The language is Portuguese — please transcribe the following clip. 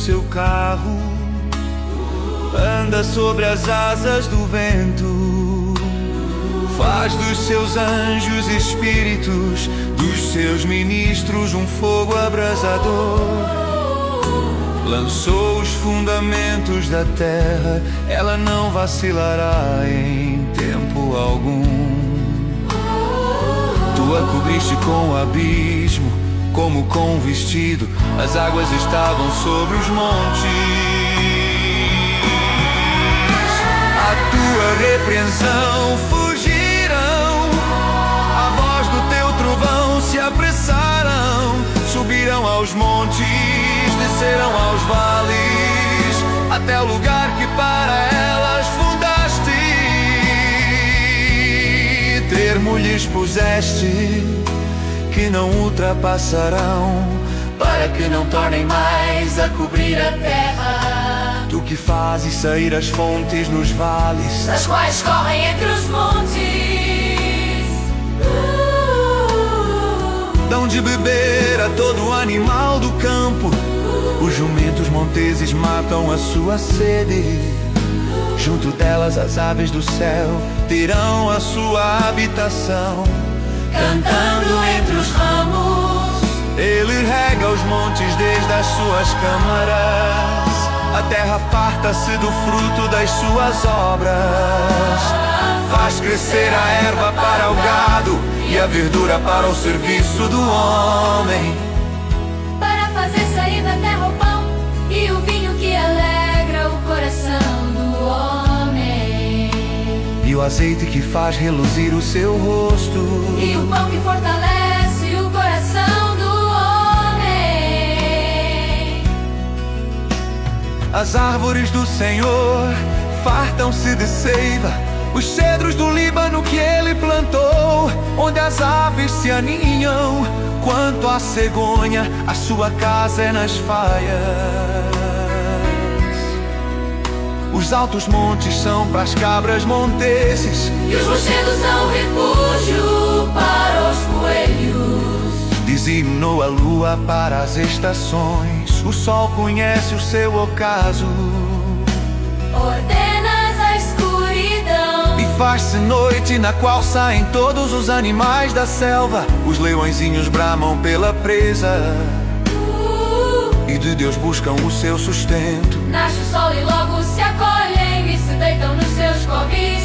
seu carro, anda sobre as asas do vento, faz dos seus anjos espíritos, dos seus ministros um fogo abrasador. Lançou os fundamentos da terra, ela não vacilará em tempo algum. Tu a cobriste com o abismo, como com um vestido, as águas estavam sobre os montes. A tua repreensão fugirão, a voz do teu trovão se apressarão, subirão aos montes, descerão aos vales, até o lugar que para elas fundaste. Termo lhes puseste, que não ultrapassarão, para que não tornem mais a cobrir a terra. Tu que fazes sair as fontes nos vales, das quais correm entre os montes. Dão de beber a todo animal do campo, os jumentos monteses matam a sua sede. Junto delas as aves do céu terão a sua habitação. Cantando entre os ramos, ele rega os montes desde as suas câmaras. A terra farta-se do fruto das suas obras. Faz crescer a erva para o gado e a verdura para o serviço do homem. Para fazer sair da terra o pão e o vinho que alegra o coração do homem. E o azeite que faz reluzir o seu rosto. E o pão que fortalece o coração do homem. As árvores do Senhor fartam-se de seiva, os cedros do Líbano que ele plantou, onde as aves se aninham. Quanto à cegonha, a sua casa é nas faias. Os altos montes são para as cabras monteses, e os rochedos são refúgio para os coelhos. Designou a lua para as estações, o sol conhece o seu ocaso. Ordenas a escuridão e faz-se noite na qual saem todos os animais da selva. Os leõezinhos bramam pela presa e de Deus buscam o seu sustento. Nasce o sol e logo se acolhem e se deitam nos seus covis.